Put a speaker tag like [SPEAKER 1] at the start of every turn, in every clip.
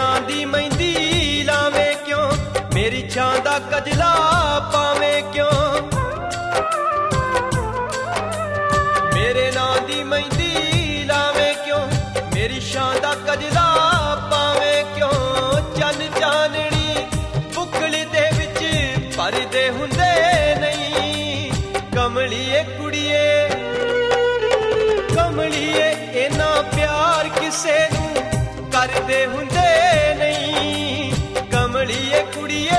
[SPEAKER 1] ਨਾਂ ਦੀ ਮਹਿੰਦੀ ਲਾਵੇਂ ਕਿਉਂ, ਮੇਰੀ ਛਾਂ ਦਾ ਕਜਲਾ ਪਾਵੇਂ ਕਿਉਂ। ਮੇਰੇ ਨਾਂ ਦੀ ਮਹਿੰਦੀ ਲਾਵੇਂ ਕਿਉਂ, ਮੇਰੀ ਛਾਂ ਦਾ ਕਜਲਾ ਪਾਵੇਂ ਕਿਉਂ। ਚੰਨ ਚਾਨਣੀ ਬੁੱਕਲ ਦੇ ਵਿੱਚ ਭਰਦੇ ਹੁੰਦੇ ਨਹੀਂ, ਕਮਲੀਏ ਕੁੜੀਏ ਕਮਲੀਏ ਇੰਨਾ ਪਿਆਰ ਕਿਸੇ ਨੂੰ ਕਰਦੇ ਹੁੰਦੇ ਨਹੀਂ, ਕਮਲੀਏ ਕੁੜੀਏ।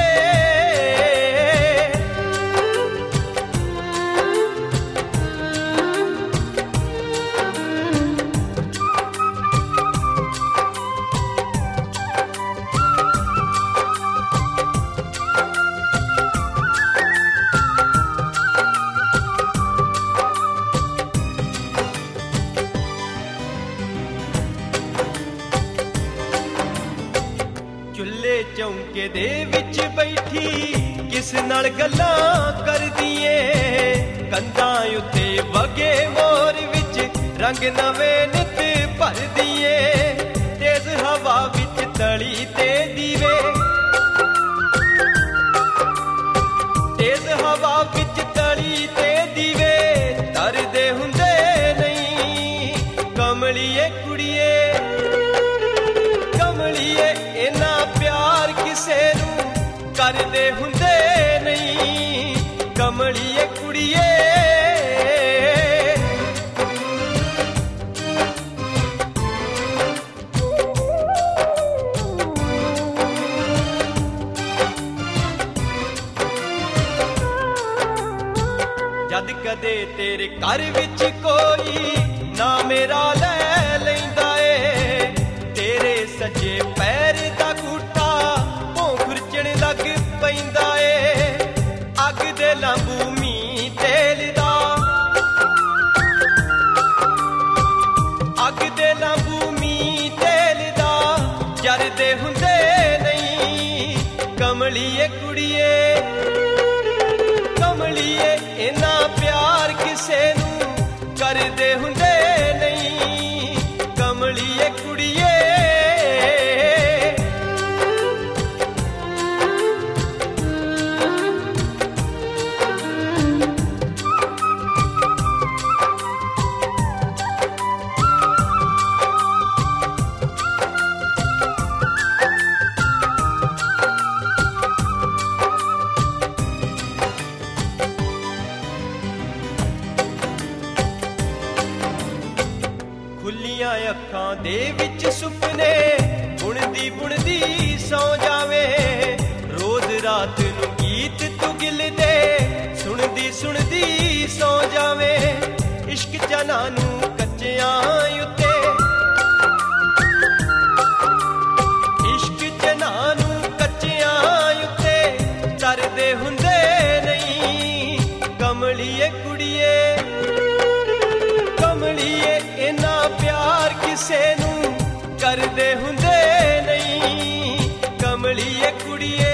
[SPEAKER 1] ਚੁੱਲ੍ਹੇ ਚੌਂਕੇ ਦੇ ਵਿੱਚ ਬੈਠੀ ਕਿਸ ਨਾਲ ਗੱਲਾਂ ਕਰਦੀ ਏ, ਕੰਧਾਂ ਉੱਤੇ ਵਗੇ ਮੋਰ ਵਿੱਚ ਰੰਗ ਨਵੇਂ ਨਿੱਤ ਭਰਦੀ ਏ। ਤੇਜ਼ ਹਵਾ ਵਿੱਚ ਤਲੀ ਤੇ ਦੀਵੇ, ਤੇਜ਼ ਹਵਾ ਵਿੱਚ ਤਲੀ ਤੇ ਦੀਵੇ ਤਰਦੇ ਹੁੰਦੇ ਨਹੀਂ, ਕਮਲੀਏ ਕੁੜੀਏ ਕਮਲੀਏ ਇੰਨਾ ਪਿਆਰ ਕਿਸੇ ਨੂੰ ਕਰਦੇ ਹੁੰਦੇ ਨਹੀਂ, ਕਮਲੀਏ ਕੁੜੀਏ। ਜਦ ਕਦੇ ਤੇਰੇ ਘਰ ਵਿੱਚ ਕੋਈ ਨਾ ਮੇਰਾ ਲੈ ਲੈਂਦਾ ਏ, ਤੇਰੇ ਸੱਜੇ ਪੈਰ ਦਾ ਗੂਠਾ ਭੌਂ ਖੁਰਚਣ ਲੱਗ ਪੈਂਦਾ ਏ। ਅੱਗ ਦੇ ਲਾਂਬੂ ਮੀਂਹ ਤੇਲ ਦਾ, ਅੱਗ ਦੇ ਲਾਂਬੂ ਮੀਂਹ ਤੇਲ ਦਾ ਜਰਦੇ ਹੁੰਦੇ ਨਹੀਂ, ਕਮਲੀਏ ਕੁੜੀਏ ਕਮਲੀਏ ਇੰਨਾ ਪਿਆਰ ਕਿਸੇ ਨੂੰ ਕਰਦੇ ਹੁੰਦੇ ਨਹੀਂ, ਕਮਲੀਏ ਕੁੜੀਏ। ਖੁੱਲੀਆਂ ਅੱਖਾਂ ਦੇ ਵਿੱਚ ਸੁਪਨੇ ਬੁਣਦੀ ਬੁਣਦੀ ਸੌ ਜਾਵੇ, ਰੋਜ਼ ਰਾਤ ਨੂੰ ਗੀਤ ਤੂੰ ਗਿਲ ਦੇ ਸੁਣਦੀ ਸੁਣਦੀ ਸੌ ਜਾਵੇ। ਇਸ਼ਕ ਚਨਾ ਨੂੰ ਕੱਚਿਆਂ ਉੱਤੇ, ਇਸ਼ਕ ਚਨਾ ਨੂੰ ਕੱਚਿਆਂ ਉੱਤੇ ਤਰਦੇ ਹੁੰਦੇ ਨਹੀਂ, ਕਮਲੀਏ ਕੁੜੀਏ ਕਮਲੀਏ ਇੰਨਾ ਪਿਆਰ ਕਿਸੇ ਨੂੰ ਕਰਦੇ ਹੁੰਦੇ ਨਹੀਂ, ਕਮਲੀਏ ਕੁੜੀਏ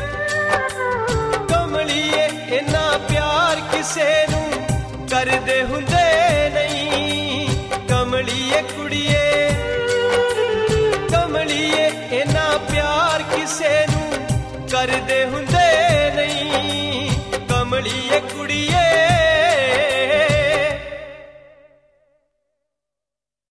[SPEAKER 1] ਕਮਲੀਏ ਇੰਨਾ ਪਿਆਰ ਕਿਸੇ ਨੂੰ ਕਰਦੇ ਹੁੰਦੇ ਨਹੀਂ, ਕਮਲੀਏ ਕੁੜੀਏ।